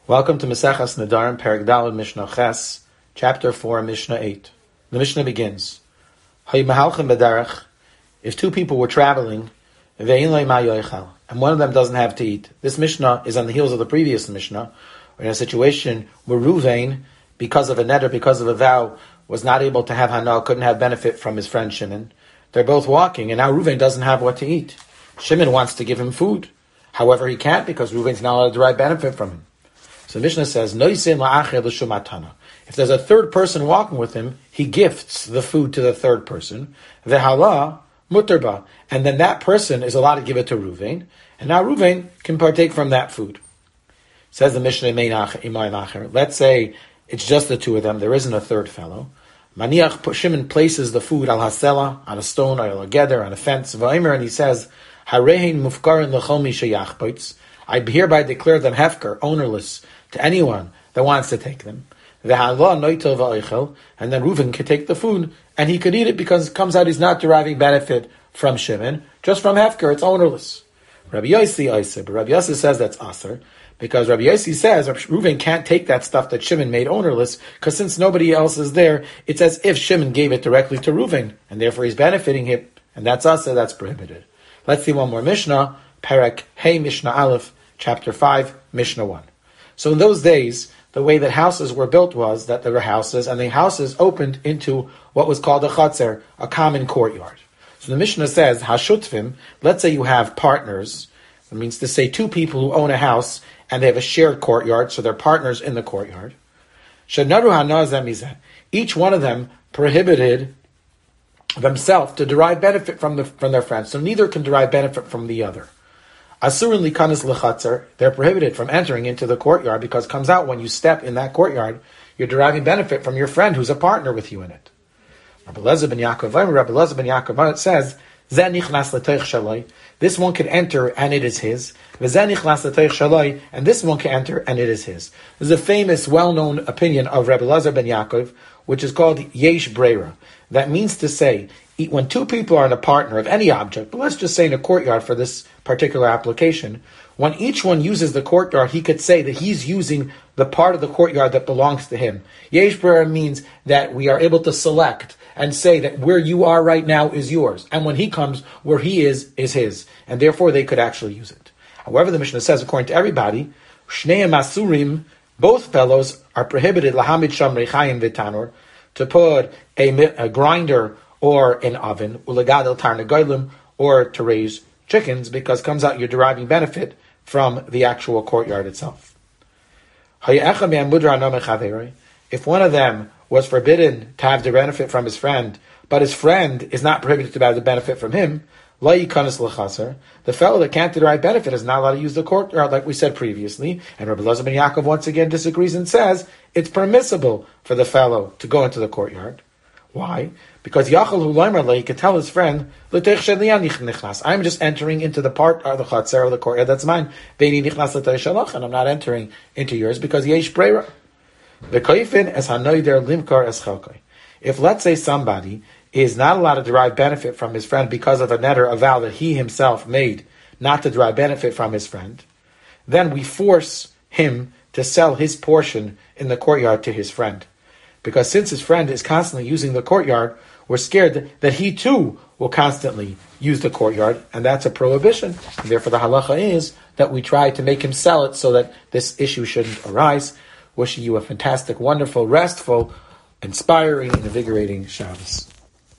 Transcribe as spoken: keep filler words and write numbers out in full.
Welcome to Maseches Nedarim, Perek Daled, Mishnah Ches, Chapter four, Mishnah eight. The Mishnah begins, Ha'imahalchem b'derech, if two people were traveling, ve'in lo ma yoichal, and one of them doesn't have to eat. This Mishnah is on the heels of the previous Mishnah. We're in a situation where Ruvain, because of a neder, because of a vow, was not able to have hana, couldn't have benefit from his friend Shimon. They're both walking, and now Ruvain doesn't have what to eat. Shimon wants to give him food. However, he can't because Ruvain's not allowed to derive benefit from him. So the Mishnah says, Noisin la'acher l'shum matana. If there's a third person walking with him, he gifts the food to the third person. Ve'hala muterba. And then that person is allowed to give it to Ruvain. And now Ruvain can partake from that food. Says the Mishnah, let's say it's just the two of them, there isn't a third fellow. Maniach, Shimon places the food al hasela, on a stone, or a gather, on a fence. And he says, Harehin mufkarin l'chol mi sheyachbotz. I hereby declare them hefker, ownerless, to anyone that wants to take them. And then Reuven could take the food, and he could eat it because it comes out he's not deriving benefit from Shimon, just from hefker, it's ownerless. Rabbi Yossi Isser, but Rabbi Yossi says that's aser, because Rabbi Yossi says Reuven can't take that stuff that Shimon made ownerless, because since nobody else is there, it's as if Shimon gave it directly to Reuven, and therefore he's benefiting him, and that's aser, that's prohibited. Let's see one more Mishnah, Perek Hey Mishnah Aleph, Chapter five, Mishnah one. So in those days, the way that houses were built was that there were houses, and the houses opened into what was called a chatzer, a common courtyard. So the Mishnah says, Hashutfim, let's say you have partners, it means to say two people who own a house, and they have a shared courtyard, so they're partners in the courtyard. Shenaru hanazeh mizeh. Each one of them prohibited themselves to derive benefit from the from their friends, so neither can derive benefit from the other. Asurin likanis lechatzer, they're prohibited from entering into the courtyard because it comes out when you step in that courtyard, you're deriving benefit from your friend who's a partner with you in it. Rabbi Elazar ben Yaakov, Rabbi Elazar ben Yaakov, it says, Zeh nichnas l'toich shaloi, this one can enter and it is his. V'zeh nichnas l'toich shaloi, and this one can enter and it is his. This is a famous, well-known opinion of Rabbi Elazar ben Yaakov, which is called yesh breira. That means to say, when two people are in a partner of any object, but let's just say in a courtyard for this particular application, when each one uses the courtyard, he could say that he's using the part of the courtyard that belongs to him. Yesh breira means that we are able to select and say that where you are right now is yours, and when he comes, where he is, is his, and therefore they could actually use it. However, the Mishnah says, according to everybody, Shneim Asurim, both fellows are prohibited, Lahamid Shamrei Chayim V'Tanor, to put a, a grinder or an oven, ulegadel tarnagoylim, or to raise chickens, because comes out you're deriving benefit from the actual courtyard itself. If one of them was forbidden to have the benefit from his friend, but his friend is not prohibited to have the benefit from him, the fellow that can't derive benefit is not allowed to use the courtyard, like we said previously. And Rabbi Elazar ben Yaakov once again disagrees and says it's permissible for the fellow to go into the courtyard. Why? Because Yachal Hulaymer, he could tell his friend, I'm just entering into the part of the chatzer of the courtyard that's mine. And I'm not entering into yours because yesh breira. If let's say somebody is not allowed to derive benefit from his friend because of a neder, a vow that he himself made not to derive benefit from his friend, then we force him to sell his portion in the courtyard to his friend. Because since his friend is constantly using the courtyard, we're scared that he too will constantly use the courtyard, and that's a prohibition. And therefore the halacha is that we try to make him sell it so that this issue shouldn't arise. Wishing you a fantastic, wonderful, restful, inspiring, and invigorating Shabbos.